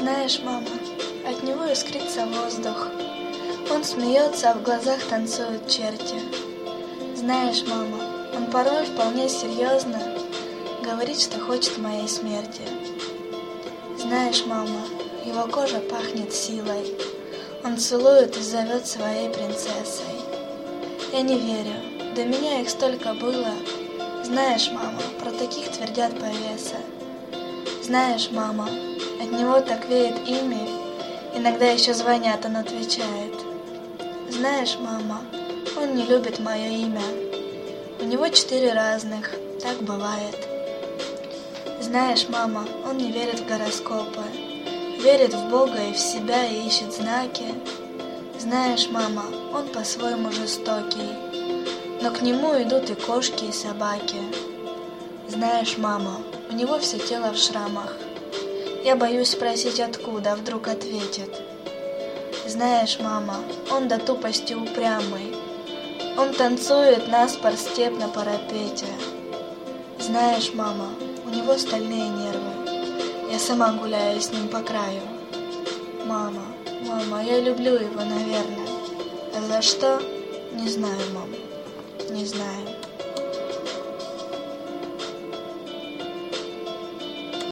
Знаешь, мама, от него искрится воздух. Он смеется, а в глазах танцуют черти. Знаешь, мама, он порой вполне серьезно говорит, что хочет моей смерти. Знаешь, мама, его кожа пахнет силой. Он целует и зовет своей принцессой. Я не верю, до меня их столько было. Знаешь, мама, про таких твердят повеса. Знаешь, мама, от него так веет ими, иногда еще звонят, он отвечает. Знаешь, мама, он не любит мое имя. У него 4 разных, так бывает. Знаешь, мама, он не верит в гороскопы, верит в Бога и в себя и ищет знаки. Знаешь, мама, он по-своему жестокий, но к нему идут и кошки, и собаки. Знаешь, мама, у него все тело в шрамах. Я боюсь спросить, откуда, а вдруг ответит. Знаешь, мама, он до тупости упрямый. Он танцует наспор степь на парапете. Знаешь, мама, у него стальные нервы. Я сама гуляю с ним по краю. Мама, я люблю его, наверное. А за что? Не знаю, мама, не знаю.